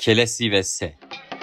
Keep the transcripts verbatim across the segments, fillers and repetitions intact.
Kelesi ve Se.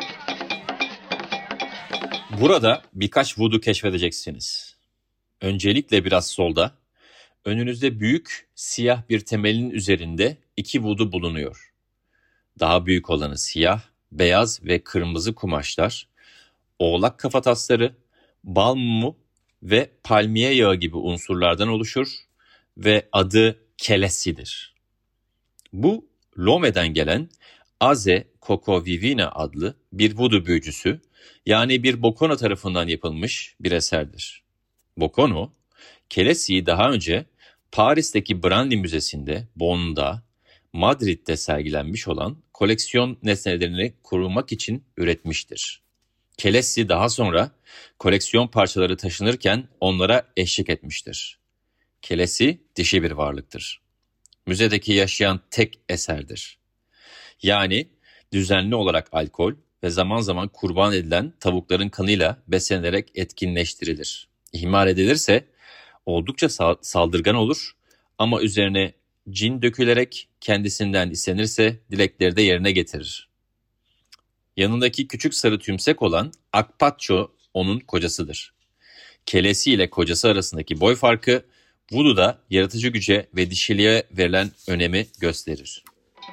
Burada birkaç vudu keşfedeceksiniz. Öncelikle biraz solda, önünüzde büyük siyah bir temelin üzerinde iki vudu bulunuyor. Daha büyük olanı siyah, beyaz ve kırmızı kumaşlar, oğlak kafatasları, bal mumu ve palmiye yağı gibi unsurlardan oluşur ve adı kelesidir. Bu Lome'den gelen Aze Kokovivina adlı bir vudu büyücüsü, yani bir Bokono tarafından yapılmış bir eserdir. Bokono, kelesiyi daha önce Paris'teki Branly Müzesi'nde, Bonn'da, Madrid'de sergilenmiş olan koleksiyon nesnelerini korumak için üretmiştir. Kelesi daha sonra koleksiyon parçaları taşınırken onlara eşlik etmiştir. Kelesi dişi bir varlıktır. Müzedeki yaşayan tek eserdir. Yani düzenli olarak alkol ve zaman zaman kurban edilen tavukların kanıyla beslenerek etkinleştirilir. İhmal edilirse oldukça saldırgan olur ama üzerine cin dökülerek kendisinden istenirse dilekleri de yerine getirir. Yanındaki küçük sarı tümsek olan Akpaço onun kocasıdır. Kelesi ile kocası arasındaki boy farkı vududa yaratıcı güce ve dişiliğe verilen önemi gösterir.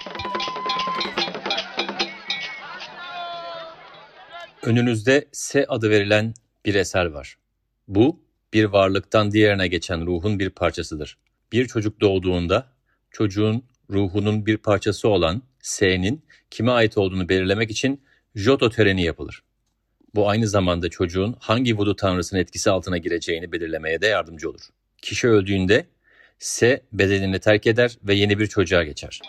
Önünüzde Se adı verilen bir eser var. Bu, bir varlıktan diğerine geçen ruhun bir parçasıdır. Bir çocuk doğduğunda çocuğun ruhunun bir parçası olan Se'nin kime ait olduğunu belirlemek için Joto töreni yapılır. Bu aynı zamanda çocuğun hangi vudu tanrısının etkisi altına gireceğini belirlemeye de yardımcı olur. Kişi öldüğünde Se bedenini terk eder ve yeni bir çocuğa geçer.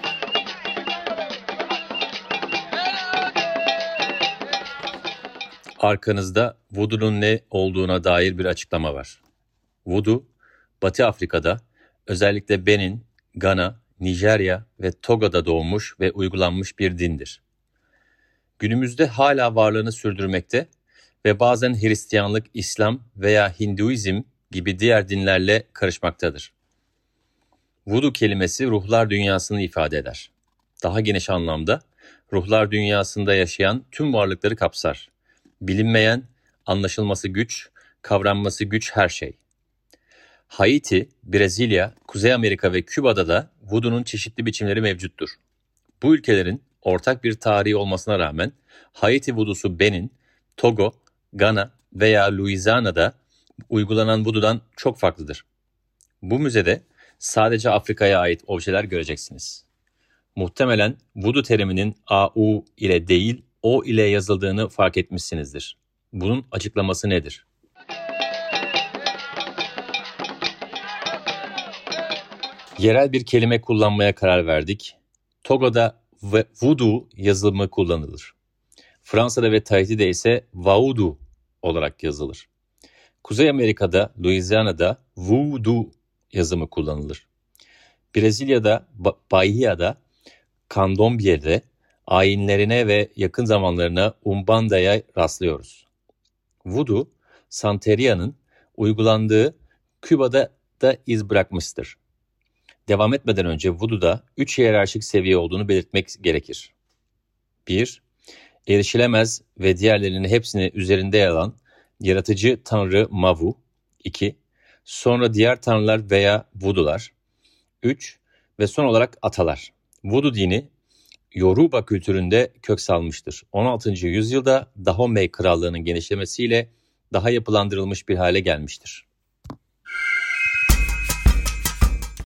Arkanızda vudunun ne olduğuna dair bir açıklama var. Vudu, Batı Afrika'da, özellikle Benin, Gana, Nijerya ve Togo'da doğmuş ve uygulanmış bir dindir. Günümüzde hala varlığını sürdürmekte ve bazen Hristiyanlık, İslam veya Hinduizm gibi diğer dinlerle karışmaktadır. Vudu kelimesi ruhlar dünyasını ifade eder. Daha geniş anlamda ruhlar dünyasında yaşayan tüm varlıkları kapsar. Bilinmeyen, anlaşılması güç, kavranması güç her şey. Haiti, Brezilya, Kuzey Amerika ve Küba'da da vudunun çeşitli biçimleri mevcuttur. Bu ülkelerin ortak bir tarihi olmasına rağmen Haiti vudusu Benin, Togo, Gana veya Louisiana'da uygulanan vududan çok farklıdır. Bu müzede sadece Afrika'ya ait objeler göreceksiniz. Muhtemelen vudu teriminin A U ile değil O ile yazıldığını fark etmişsinizdir. Bunun açıklaması nedir? Yerel bir kelime kullanmaya karar verdik. Togo'da voodoo yazılımı kullanılır. Fransa'da ve Tahiti'de ise vaudou olarak yazılır. Kuzey Amerika'da, Louisiana'da voodoo yazımı kullanılır. Brezilya'da, Bahia'da, Candombie'de ayinlerine ve yakın zamanlarına Umbanda'ya rastlıyoruz. Voodoo, Santeria'nın uygulandığı Küba'da da iz bırakmıştır. Devam etmeden önce Voodoo'da üç hiyerarşik seviye olduğunu belirtmek gerekir. bir. Erişilemez ve diğerlerinin hepsini üzerinde yer alan yaratıcı tanrı Mavu. iki. Sonra diğer tanrılar veya Voodoo'lar. üç. Ve son olarak atalar. Voodoo dini Yoruba kültüründe kök salmıştır. on altıncı yüzyılda Dahomey Krallığı'nın genişlemesiyle daha yapılandırılmış bir hale gelmiştir.